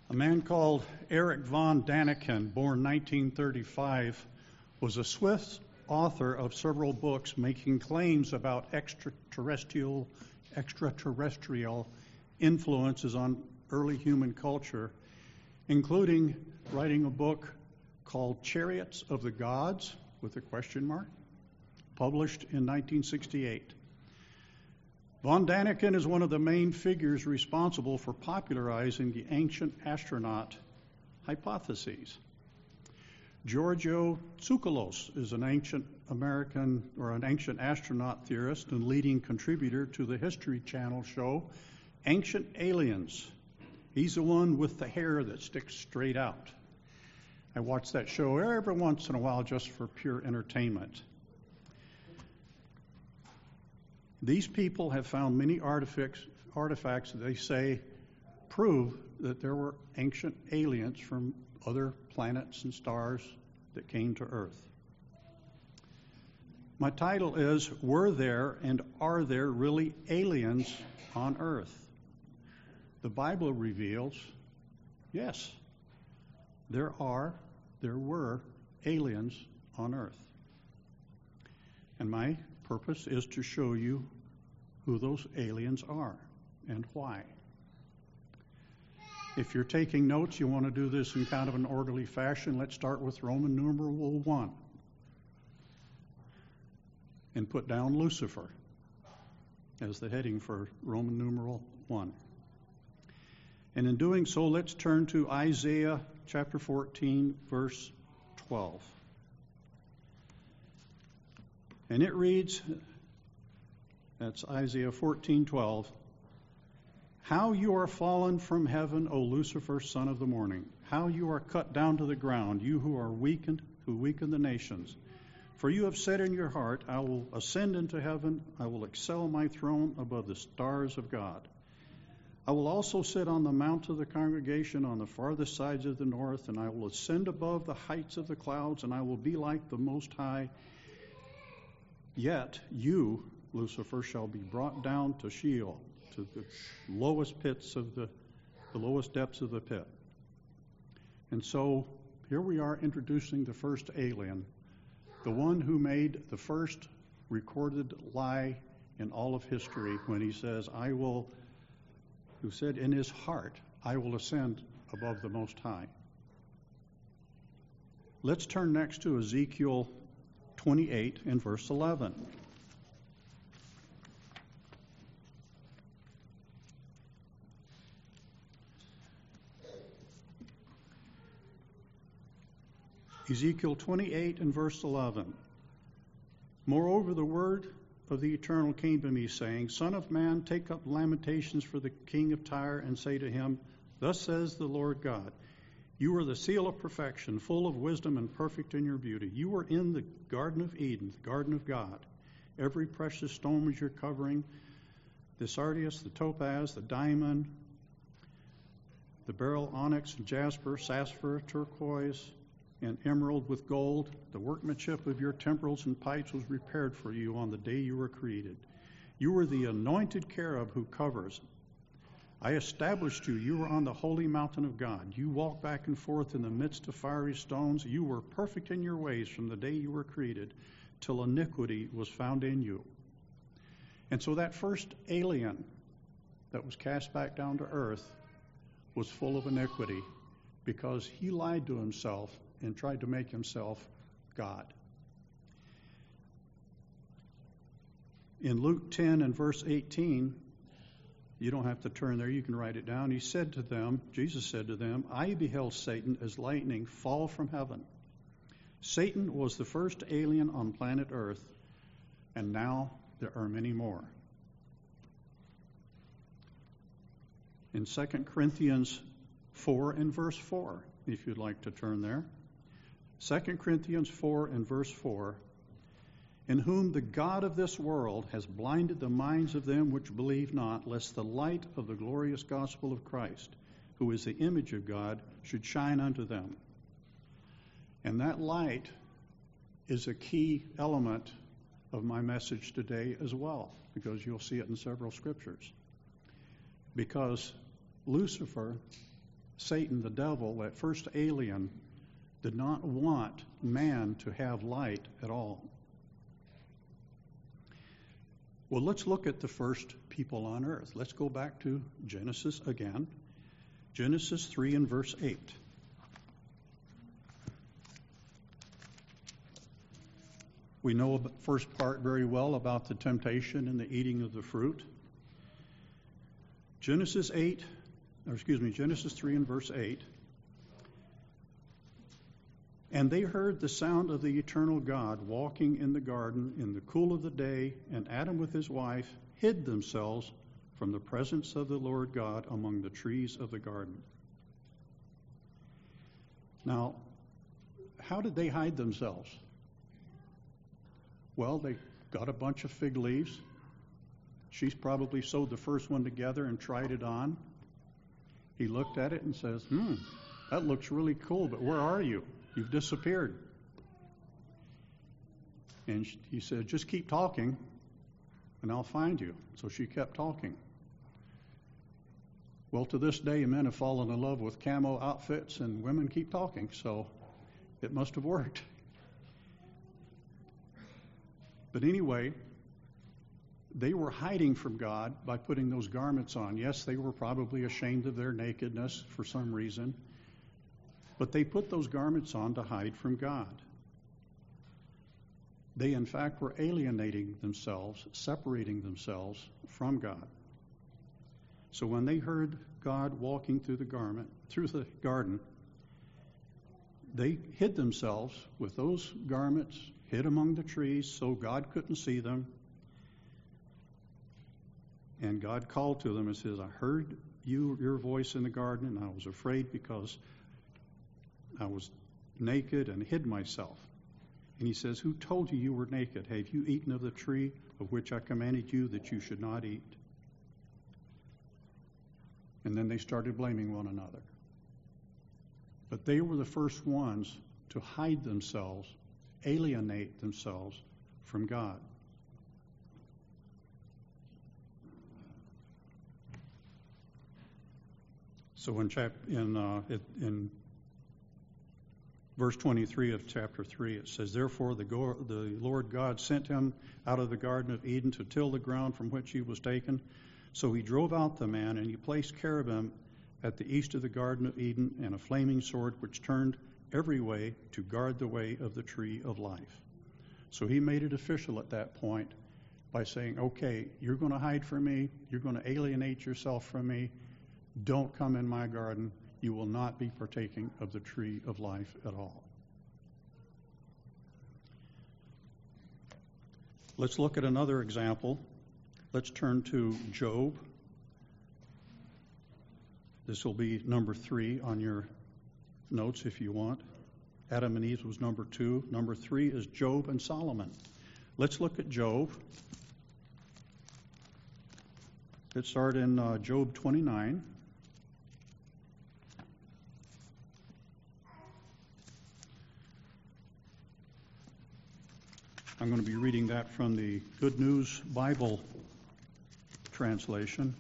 A man called Erich von Däniken, born 1935, was a Swiss author of several books making claims about extraterrestrial influences on early human culture, including writing a book called Chariots of the Gods, with a question mark, published in 1968. Von Däniken is one of the main figures responsible for popularizing the ancient astronaut hypotheses. Giorgio Tsoukalos is an ancient astronaut theorist and leading contributor to the History Channel show Ancient Aliens. He's the one with the hair that sticks straight out. I watch that show every once in a while just for pure entertainment. These people have found many artifacts that they say prove that there were ancient aliens from other planets and stars that came to Earth. My title is, Were There and Are There Really Aliens on Earth? The Bible reveals, yes, there were aliens on Earth. And my purpose is to show you who those aliens are and why. If you're taking notes, you want to do this in kind of an orderly fashion. Let's start with Roman numeral 1 and put down Lucifer as the heading for Roman numeral 1. And in doing so, let's turn to Isaiah chapter 14, verse 12. And it reads, that's Isaiah 14:12, "How you are fallen from heaven, O Lucifer, son of the morning. How you are cut down to the ground, you who are weakened, who weaken the nations. For you have said in your heart, I will ascend into heaven, I will excel my throne above the stars of God. I will also sit on the mount of the congregation on the farthest sides of the north, and I will ascend above the heights of the clouds, and I will be like the Most High. Yet you, Lucifer, shall be brought down to Sheol, to the lowest pits of the lowest depths of the pit." And so here we are introducing the first alien, the one who made the first recorded lie in all of history when he says, who said in his heart, I will ascend above the Most High. Let's turn next to Ezekiel 28 and verse 11. Ezekiel 28 and verse 11. "Moreover, the word of the Eternal came to me, saying, Son of man, take up lamentations for the king of Tyre, and say to him, Thus says the Lord God, You are the seal of perfection, full of wisdom and perfect in your beauty. You were in the Garden of Eden, the Garden of God. Every precious stone was your covering, the sardius, the topaz, the diamond, the beryl, onyx, jasper, sapphire, turquoise, and emerald with gold. The workmanship of your timbrels and pipes was prepared for you on the day you were created. You were the anointed cherub who covers. I established you. You were on the holy mountain of God. You walked back and forth in the midst of fiery stones. You were perfect in your ways from the day you were created till iniquity was found in you." And so that first alien that was cast back down to earth was full of iniquity because he lied to himself and tried to make himself God. In Luke 10 and verse 18, you don't have to turn there, you can write it down. Jesus said to them, I beheld Satan as lightning fall from heaven. Satan was the first alien on planet Earth, and now there are many more. In 2 Corinthians 4 and verse 4, if you'd like to turn there. 2 Corinthians 4 and verse 4, "In whom the God of this world has blinded the minds of them which believe not, lest the light of the glorious gospel of Christ, who is the image of God, should shine unto them." And that light is a key element of my message today as well, because you'll see it in several scriptures. Because Lucifer Satan, the devil, that first alien, did not want man to have light at all. Well, let's look at the first people on earth. Let's go back to Genesis again. Genesis 3 and verse 8. We know the first part very well about the temptation and the eating of the fruit. Genesis 3 and verse 8. And they heard the sound of the eternal God walking in the garden in the cool of the day, and Adam with his wife hid themselves from the presence of the Lord God among the trees of the garden. Now, how did they hide themselves? Well, they got a bunch of fig leaves. She's probably sewed the first one together and tried it on. He looked at it and says, that looks really cool, but where are you? You've disappeared. And he said, just keep talking and I'll find you. So she kept talking. Well, to this day, men have fallen in love with camo outfits and women keep talking, so it must have worked. But anyway, they were hiding from God by putting those garments on. Yes, they were probably ashamed of their nakedness for some reason, but they put those garments on to hide from God. They, in fact, were alienating themselves, separating themselves from God. So when they heard God walking through the garden, they hid themselves with those garments, hid among the trees so God couldn't see them. And God called to them and says, I heard your voice in the garden, and I was afraid because I was naked and hid myself. And he says, who told you you were naked? Have you eaten of the tree of which I commanded you that you should not eat? And then they started blaming one another. But they were the first ones to hide themselves, alienate themselves from God. So in verse 23 of chapter 3, it says, therefore the Lord God sent him out of the Garden of Eden to till the ground from which he was taken. So he drove out the man, and he placed cherubim at the east of the Garden of Eden, and a flaming sword which turned every way to guard the way of the tree of life. So he made it official at that point by saying, okay, you're going to hide from me, you're going to alienate yourself from me, don't come in my garden, you will not be partaking of the tree of life at all. Let's look at another example. Let's turn to Job. This will be number 3 on your notes if you want. Adam and Eve was number 2. Number 3 is Job and Solomon. Let's look at Job. Let's start in Job 29. I'm going to be reading that from the Good News Bible translation.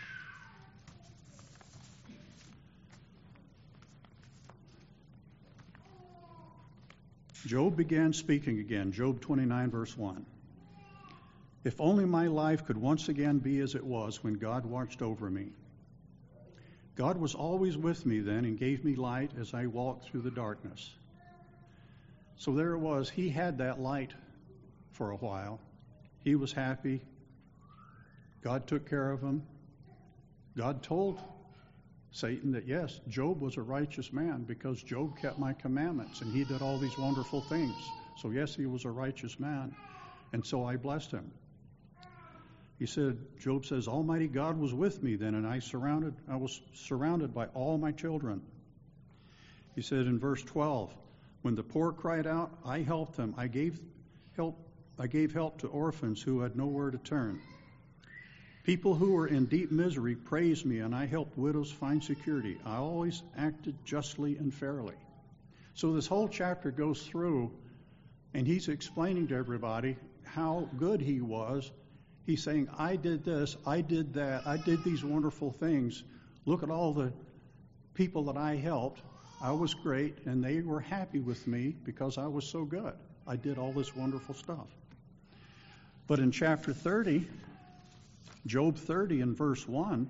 Job began speaking again, Job 29, verse 1. If only my life could once again be as it was when God watched over me. God was always with me then and gave me light as I walked through the darkness. So there it was. He had that light for a while. He was happy. God took care of him. God told Satan that, yes, Job was a righteous man because Job kept my commandments and he did all these wonderful things. So, yes, he was a righteous man. And so I blessed him. He said, Job says, Almighty God was with me then, and I was surrounded by all my children. He said in verse 12, when the poor cried out, I helped them. I gave help to orphans who had nowhere to turn. People who were in deep misery praised me, and I helped widows find security. I always acted justly and fairly. So this whole chapter goes through, and he's explaining to everybody how good he was. He's saying, I did this, I did that, I did these wonderful things. Look at all the people that I helped, I was great, and they were happy with me because I was so good. I did all this wonderful stuff. But in chapter 30, Job 30 and verse 1,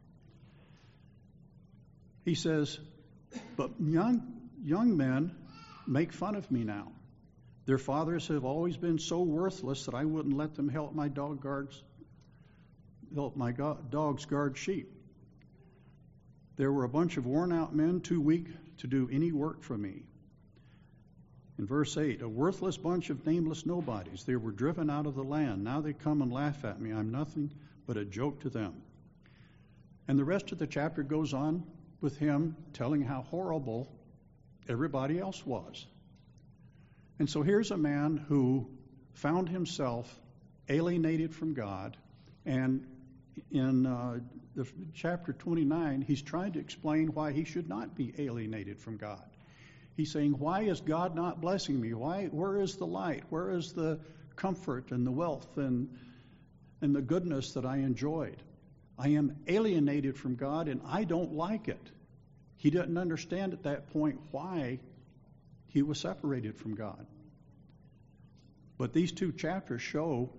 he says, but young men make fun of me now. Their fathers have always been so worthless that I wouldn't let them help my dogs guard sheep. There were a bunch of worn-out men too weak to do any work for me. In verse 8, a worthless bunch of nameless nobodies. They were driven out of the land. Now they come and laugh at me. I'm nothing but a joke to them. And the rest of the chapter goes on with him telling how horrible everybody else was. And so here's a man who found himself alienated from God, and in the chapter 29, he's trying to explain why he should not be alienated from God. He's saying, why is God not blessing me? Where is the light? Where is the comfort and the wealth and the goodness that I enjoyed? I am alienated from God, and I don't like it. He didn't understand at that point why he was separated from God. But these two chapters show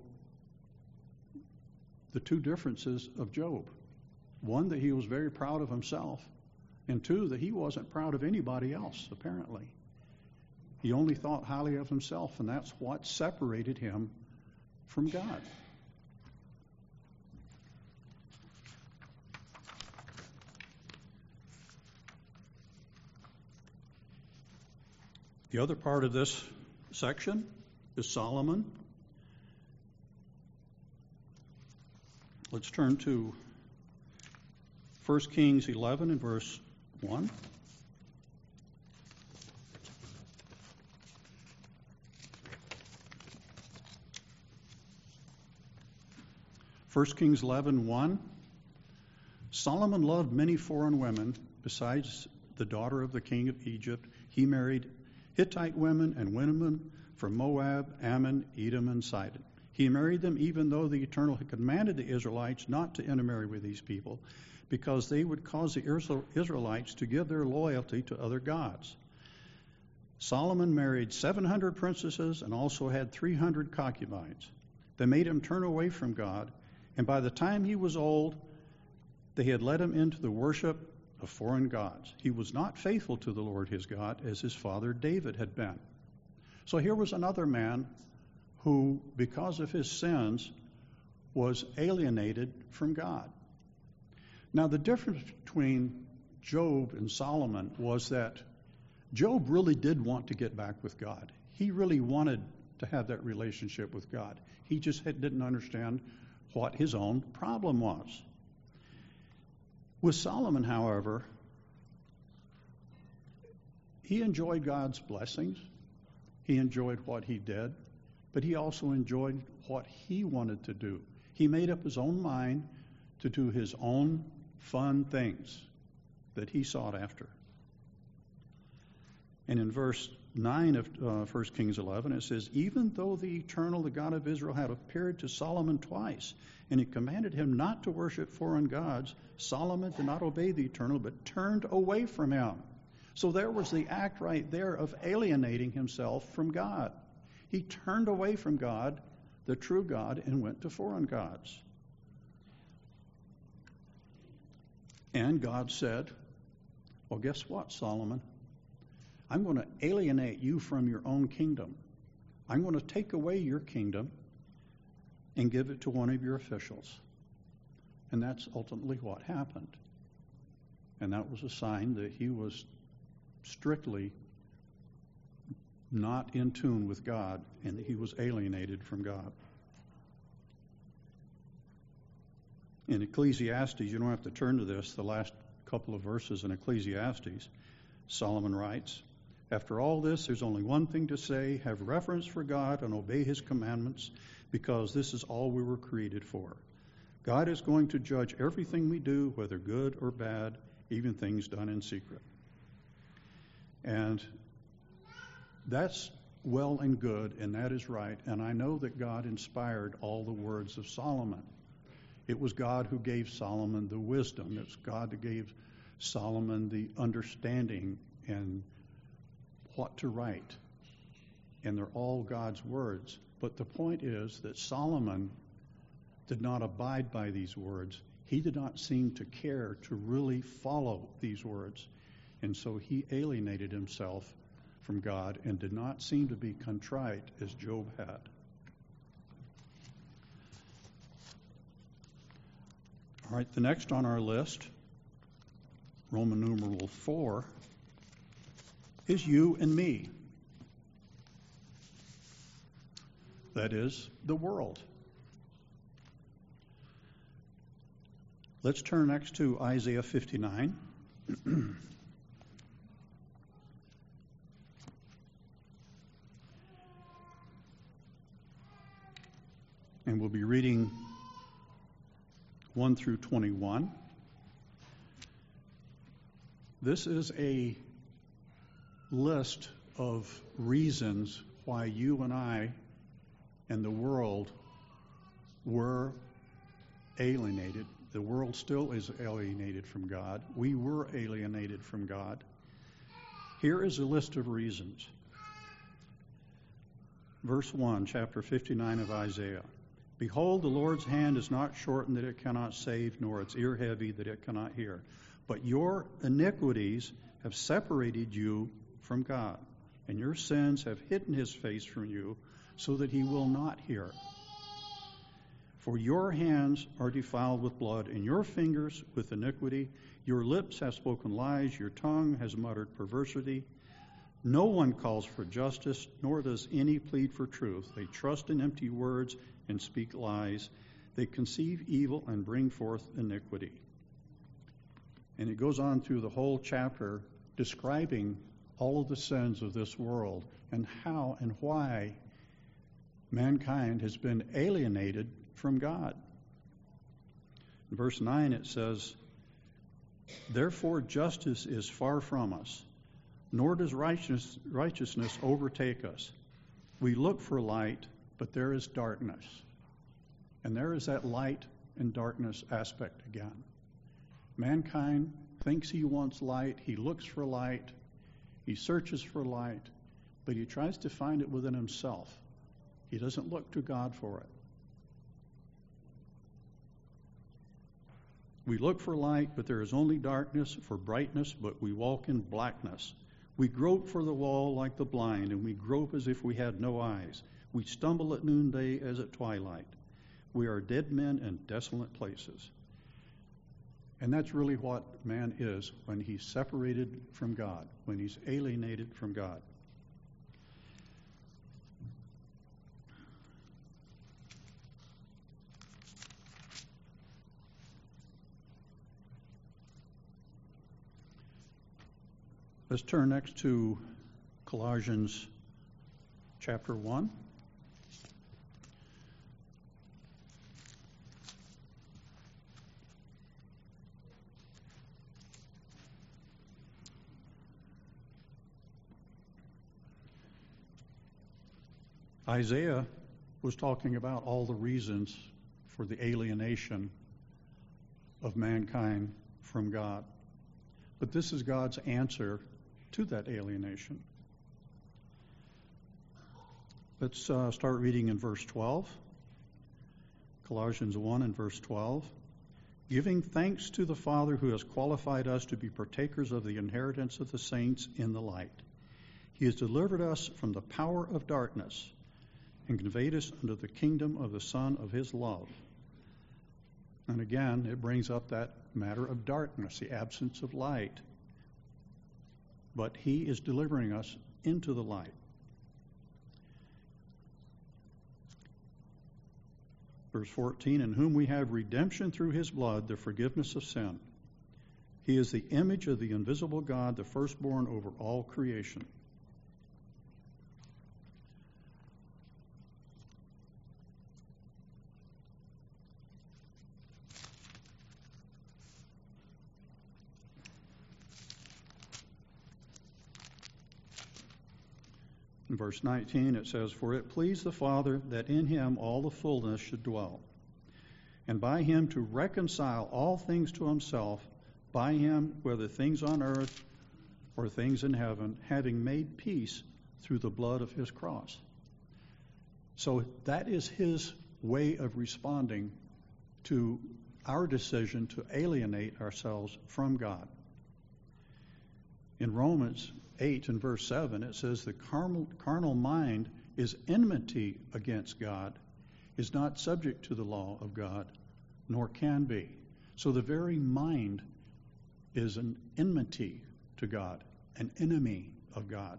the two differences of Job. One, that he was very proud of himself, and two, that he wasn't proud of anybody else, apparently. He only thought highly of himself, and that's what separated him from God. The other part of this section is Solomon. Let's turn to 1 Kings 11 and verse 1. First Kings 11:1. Solomon loved many foreign women besides the daughter of the king of Egypt. He married Hittite women and women from Moab, Ammon, Edom, and Sidon. He married them even though the Eternal had commanded the Israelites not to intermarry with these people, because they would cause the Israelites to give their loyalty to other gods. Solomon married 700 princesses and also had 300 concubines. They made him turn away from God, and by the time he was old, they had led him into the worship of foreign gods. He was not faithful to the Lord his God as his father David had been. So here was another man who, because of his sins, was alienated from God. Now, the difference between Job and Solomon was that Job really did want to get back with God. He really wanted to have that relationship with God. He just didn't understand what his own problem was. With Solomon, however, he enjoyed God's blessings. He enjoyed what he did, but he also enjoyed what he wanted to do. He made up his own mind to do his own fun things that he sought after. And in verse 9 of 1 Kings 11, it says, even though the Eternal, the God of Israel, had appeared to Solomon twice, and he commanded him not to worship foreign gods, Solomon did not obey the Eternal, but turned away from him. So there was the act right there of alienating himself from God. He turned away from God, the true God, and went to foreign gods. And God said, well, guess what, Solomon? I'm going to alienate you from your own kingdom. I'm going to take away your kingdom and give it to one of your officials. And that's ultimately what happened. And that was a sign that he was strictly not in tune with God and that he was alienated from God. In Ecclesiastes, you don't have to turn to this, the last couple of verses in Ecclesiastes, Solomon writes, after all this, there's only one thing to say, have reverence for God and obey his commandments, because this is all we were created for. God is going to judge everything we do, whether good or bad, even things done in secret. And that's well and good, and that is right. And I know that God inspired all the words of Solomon. It was God who gave Solomon the wisdom. It's God that gave Solomon the understanding and what to write. And they're all God's words. But the point is that Solomon did not abide by these words. He did not seem to care to really follow these words. And so he alienated himself from God and did not seem to be contrite as Job had. All right, the next on our list, Roman numeral 4, is you and me. That is, the world. Let's turn next to Isaiah 59. And we'll be reading 1 through 21. This is a list of reasons why you and I and the world were alienated. The world still is alienated from God. We were alienated from God. Here is a list of reasons. Verse 1, chapter 59 of Isaiah. Behold, the Lord's hand is not shortened that it cannot save, nor its ear heavy that it cannot hear. But your iniquities have separated you from God, and your sins have hidden his face from you, so that he will not hear. For your hands are defiled with blood, and your fingers with iniquity. Your lips have spoken lies, your tongue has muttered perversity. No one calls for justice, nor does any plead for truth. They trust in empty words and speak lies. They conceive evil and bring forth iniquity. And it goes on through the whole chapter describing all of the sins of this world and how and why mankind has been alienated from God. In verse 9 it says, Therefore justice is far from us, nor does righteousness overtake us. We look for light, but there is darkness. And there is that light and darkness aspect again. Mankind thinks he wants light, he looks for light, he searches for light, but he tries to find it within himself. He doesn't look to God for it. We look for light, but there is only darkness, for brightness, but we walk in blackness. We grope for the wall like the blind, and we grope as if we had no eyes. We stumble at noonday as at twilight. We are dead men in desolate places. And that's really what man is when he's separated from God, when he's alienated from God. Let's turn next to Colossians chapter 1. Isaiah was talking about all the reasons for the alienation of mankind from God. But this is God's answer to that alienation. Let's start reading in verse 12. Colossians 1 and verse 12. Giving thanks to the Father who has qualified us to be partakers of the inheritance of the saints in the light. He has delivered us from the power of darkness and conveyed us into the kingdom of the Son of his love. And again, it brings up that matter of darkness, the absence of light. But he is delivering us into the light. Verse 14, in whom we have redemption through his blood, the forgiveness of sin. He is the image of the invisible God, the firstborn over all creation. In verse 19 it says, For it pleased the Father that in him all the fullness should dwell, and by him to reconcile all things to himself, by him, whether things on earth or things in heaven, having made peace through the blood of his cross. So that is his way of responding to our decision to alienate ourselves from God. In Romans 8 and verse 7, it says the carnal mind is enmity against God, is not subject to the law of God, nor can be. So the very mind is an enmity to God, an enemy of God.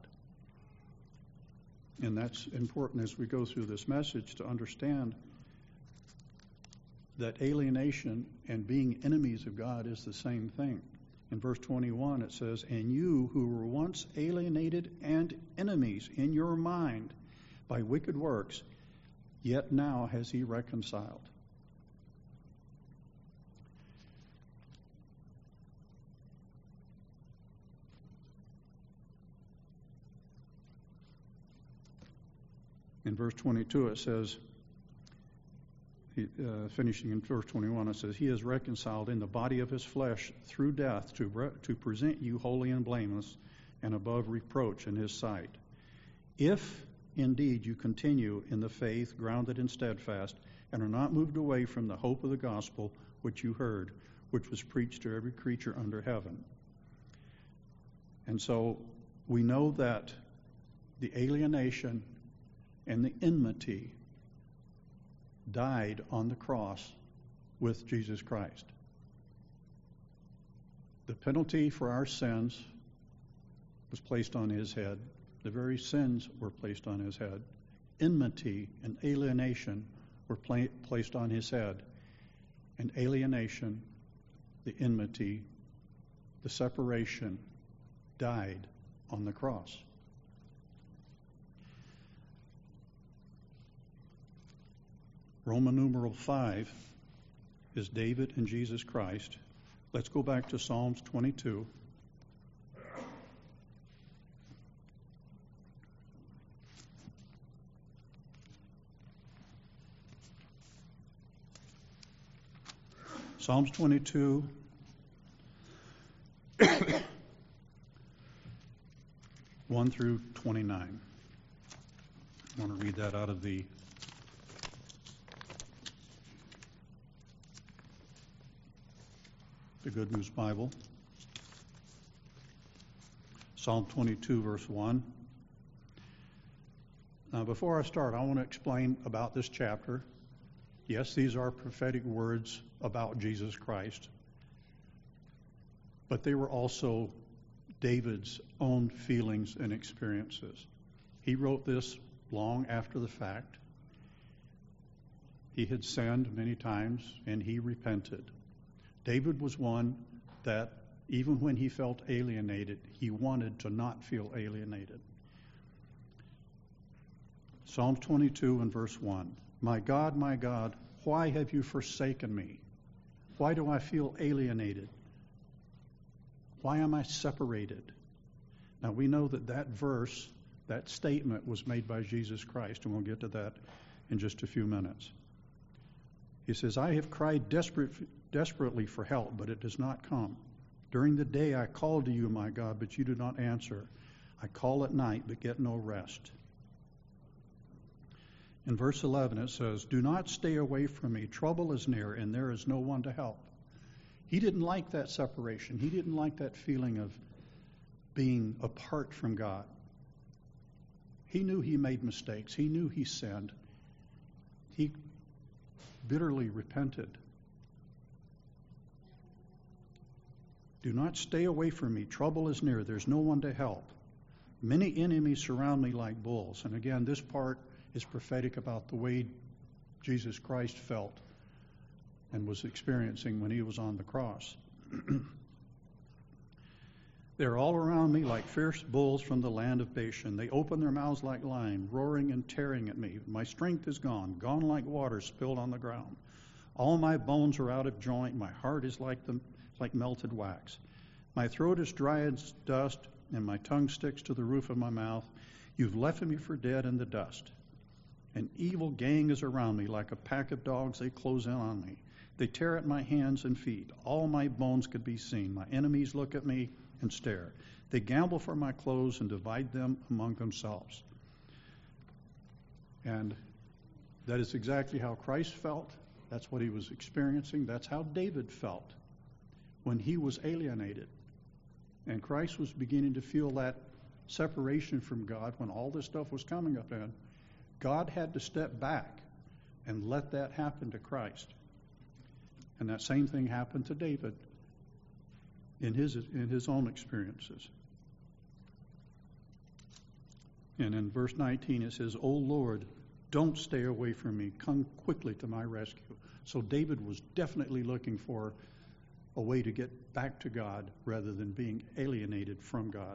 And that's important as we go through this message to understand that alienation and being enemies of God is the same thing. In verse 21 it says, "And you who were once alienated and enemies in your mind by wicked works, yet now has he reconciled." In verse 22 it says, finishing in verse 21, it says, "He is reconciled in the body of his flesh through death to present you holy and blameless and above reproach in his sight. If indeed you continue in the faith, grounded and steadfast, and are not moved away from the hope of the gospel which you heard, which was preached to every creature under heaven." And so we know that the alienation and the enmity died on the cross with Jesus Christ. The penalty for our sins was placed on his head. The very sins were placed on his head. Enmity and alienation were placed on his head. And alienation, the enmity, the separation died on the cross. Roman numeral 5 is David and Jesus Christ. Let's go back to Psalms 22. Psalms 22, 1 through 29. I want to read that out of the Good News Bible. Psalm 22, verse 1. Now, before I start, I want to explain about this chapter. Yes, these are prophetic words about Jesus Christ, but they were also David's own feelings and experiences. He wrote this long after the fact. He had sinned many times, and he repented. David was one that, even when he felt alienated, he wanted to not feel alienated. Psalm 22 and verse 1. My God, why have you forsaken me? Why do I feel alienated? Why am I separated?" Now we know that verse, that statement was made by Jesus Christ, and we'll get to that in just a few minutes. He says, "I have cried desperately for help, but it does not come. During the day I call to you, my God, but you do not answer. I call at night, but get no rest." In verse 11 it says, "Do not stay away from me. Trouble is near, and there is no one to help." He didn't like that separation. He didn't like that feeling of being apart from God. He knew he made mistakes. He knew he sinned. He bitterly repented. "Do not stay away from me. Trouble is near. There's no one to help. Many enemies surround me like bulls." And again, this part is prophetic about the way Jesus Christ felt and was experiencing when he was on the cross. "They're all around me like fierce bulls from the land of Bashan. They open their mouths like lions, roaring and tearing at me. My strength is gone like water spilled on the ground. All my bones are out of joint. My heart is like melted wax. My throat is dry as dust, and my tongue sticks to the roof of my mouth. You've left me for dead in the dust. An evil gang is around me. Like a pack of dogs, they close in on me. They tear at my hands and feet. All my bones could be seen. My enemies look at me and stare. They gamble for my clothes and divide them among themselves. And that is exactly how Christ felt. That's what he was experiencing. That's how David felt when he was alienated. And Christ was beginning to feel that separation from God when all this stuff was coming up in. God had to step back and let that happen to Christ. And that same thing happened to David in his own experiences. And in verse 19 it says, "O Lord, don't stay away from me. Come quickly to my rescue." So David was definitely looking for a way to get back to God rather than being alienated from God.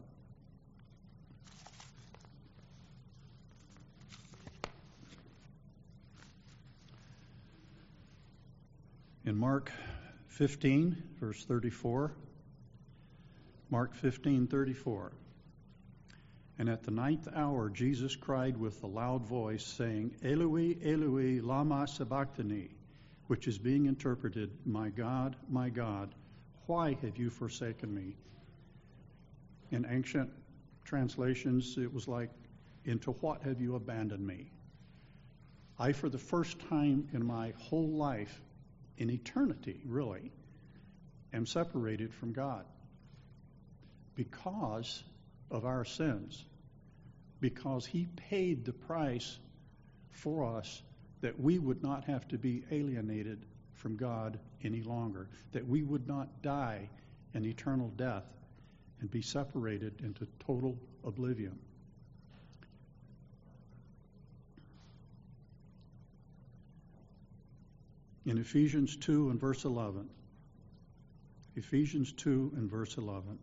In Mark 15, verse 34, Mark 15:34, "And at the 9th hour Jesus cried with a loud voice, saying, Eloi, Eloi, lama sabachthani," which is being interpreted, my God, why have you forsaken me?" In ancient translations, it was like, "Into what have you abandoned me?" I, for the first time in my whole life, in eternity, really, am separated from God because of our sins, because he paid the price for us that we would not have to be alienated from God any longer, that we would not die an eternal death and be separated into total oblivion. In Ephesians 2 and verse 11, Ephesians 2 and verse 11,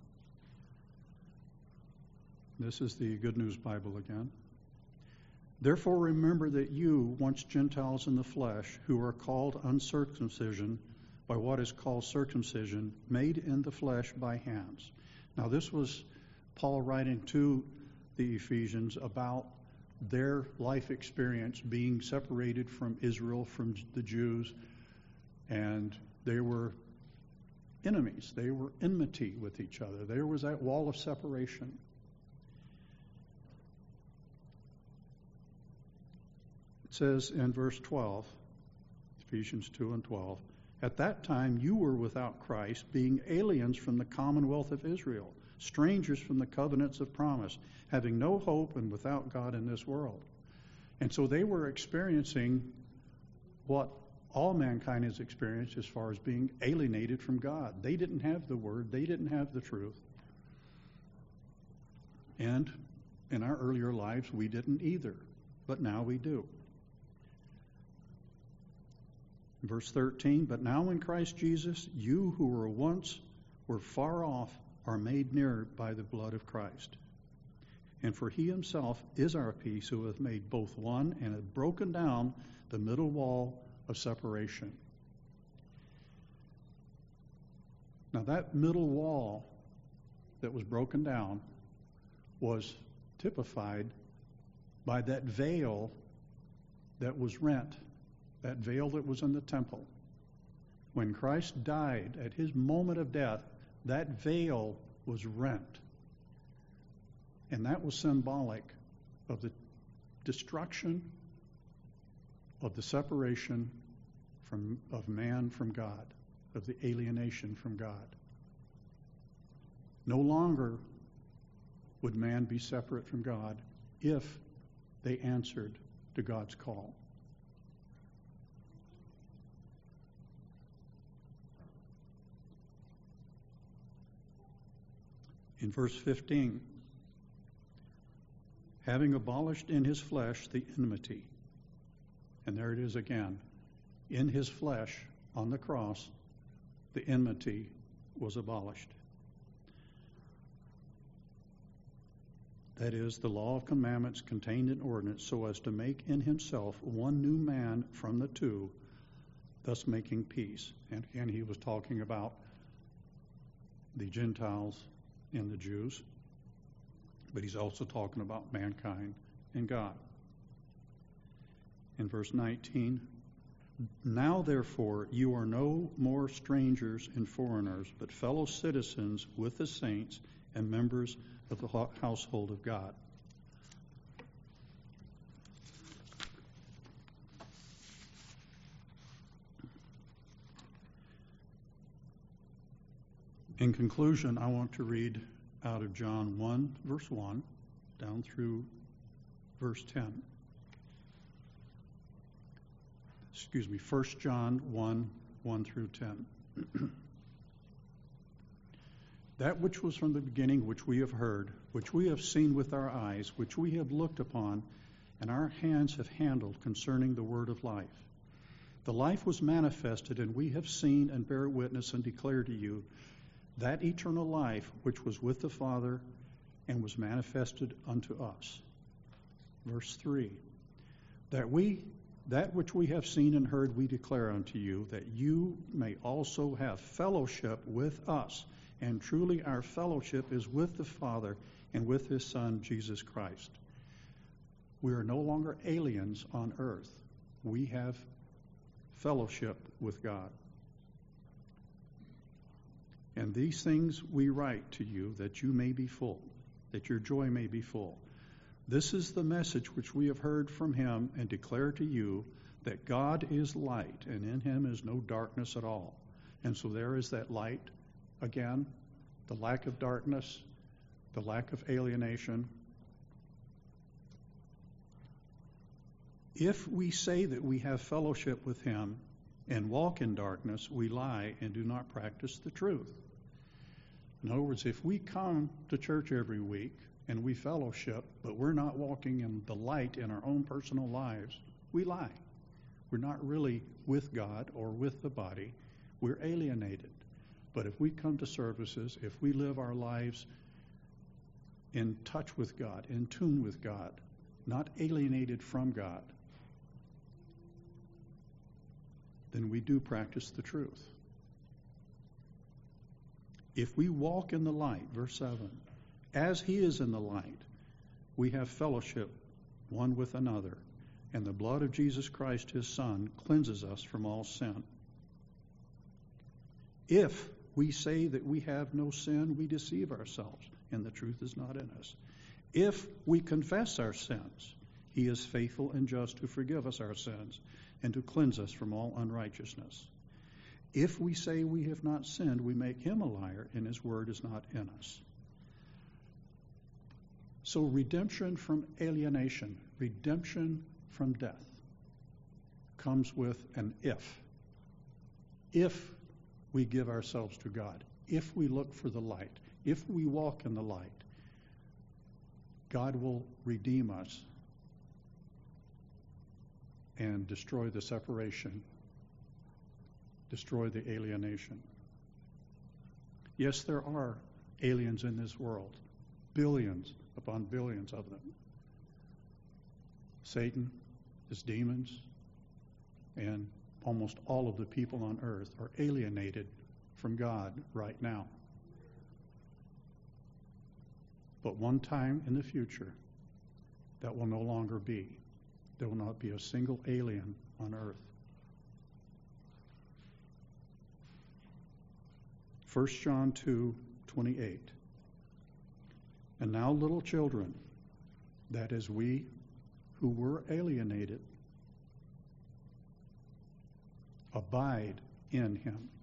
this is the Good News Bible again. "Therefore remember that you, once Gentiles in the flesh, who are called uncircumcision by what is called circumcision, made in the flesh by hands." Now this was Paul writing to the Ephesians about their life experience being separated from Israel, from the Jews, and they were enemies. They were enmity with each other. There was that wall of separation. It says in verse 12, Ephesians 2 and 12, "At that time you were without Christ, being aliens from the commonwealth of Israel, strangers from the covenants of promise, having no hope and without God in this world." And so they were experiencing what all mankind has experienced as far as being alienated from God. They didn't have the Word. They didn't have the truth. And in our earlier lives, we didn't either. But now we do. Verse 13, "But now in Christ Jesus, you who were once were far off are made near by the blood of Christ. And for he himself is our peace, who hath made both one and hath broken down the middle wall of separation." Now that middle wall that was broken down was typified by that veil that was rent, that veil that was in the temple. When Christ died at his moment of death, that veil was rent. And that was symbolic of the destruction of the separation of man from God, of the alienation from God. No longer would man be separate from God if they answered to God's call. In verse 15, "Having abolished in his flesh the enmity," and there it is again, in his flesh on the cross, the enmity was abolished. That is, the law of commandments contained in ordinance, so as to make in himself one new man from the two, thus making peace. And again, he was talking about the Gentiles and the Jews, but he's also talking about mankind and God. In verse 19, Now, therefore, you are no more strangers and foreigners, but fellow citizens with the saints and members of the household of God. In conclusion, I want to read out of John 1, verse 1, down through verse 10. 1 John 1, 1 through 10. That which was from the beginning, which we have heard, which we have seen with our eyes, which we have looked upon, and our hands have handled concerning the word of life. The life was manifested, and we have seen and bear witness and declare to you that eternal life which was with the Father and was manifested unto us. Verse 3, that which we have seen and heard we declare unto you, that you may also have fellowship with us. And truly our fellowship is with the Father and with His Son, Jesus Christ. We are no longer aliens on earth. We have fellowship with God. And these things we write to you that you may be full, that your joy may be full. This is the message which we have heard from Him and declare to you, that God is light, and in Him is no darkness at all. And so there is that light again, the lack of darkness, the lack of alienation. If we say that we have fellowship with Him and walk in darkness, we lie and do not practice the truth. In other words, if we come to church every week and we fellowship, but we're not walking in the light in our own personal lives, we lie. We're not really with God or with the body. We're alienated. But if we come to services, if we live our lives in touch with God, in tune with God, not alienated from God, then we do practice the truth. If we walk in the light, verse 7, as He is in the light, we have fellowship one with another, and the blood of Jesus Christ, His Son, cleanses us from all sin. If we say that we have no sin, we deceive ourselves, and the truth is not in us. If we confess our sins, He is faithful and just to forgive us our sins and to cleanse us from all unrighteousness. If we say we have not sinned, we make Him a liar, and His word is not in us. So redemption from alienation, redemption from death, comes with an if. If we give ourselves to God, if we look for the light, if we walk in the light, God will redeem us and destroy the separation, destroy the alienation. Yes, there are aliens in this world, billions upon billions of them. Satan, his demons, and almost all of the people on earth are alienated from God right now. But one time in the future, that will no longer be. There will not be a single alien on earth. 1 John 2:28. And now, little children, that is, we who were alienated, abide in Him.